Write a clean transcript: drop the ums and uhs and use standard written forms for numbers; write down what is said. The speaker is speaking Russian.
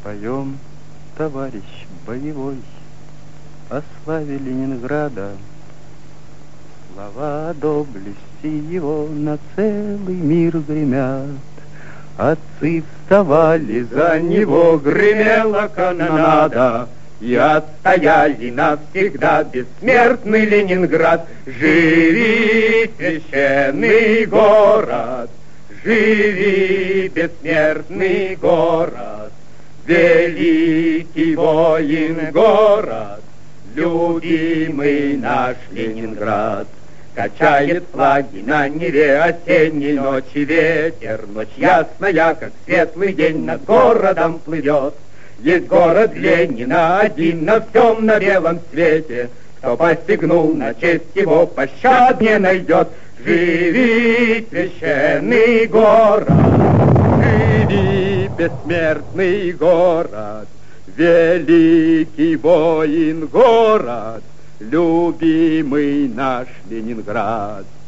Поем, товарищ боевой, о славе Ленинграда. Слова доблести его на целый мир гремят. Отцы вставали за него, гремела канонада, и отстояли навсегда бессмертный Ленинград. Живи, священный город, живи, бессмертный город, великий воин город, любимый наш Ленинград. Качает флаги на Неве осенней ночи ветер, ночь ясная, как светлый день, над городом плывет. Есть город Ленина один на всем на белом свете, кто посягнул на честь его, пощад не найдет. Живи, священный город, живи, бессмертный город, великий воин город, любимый наш Ленинград.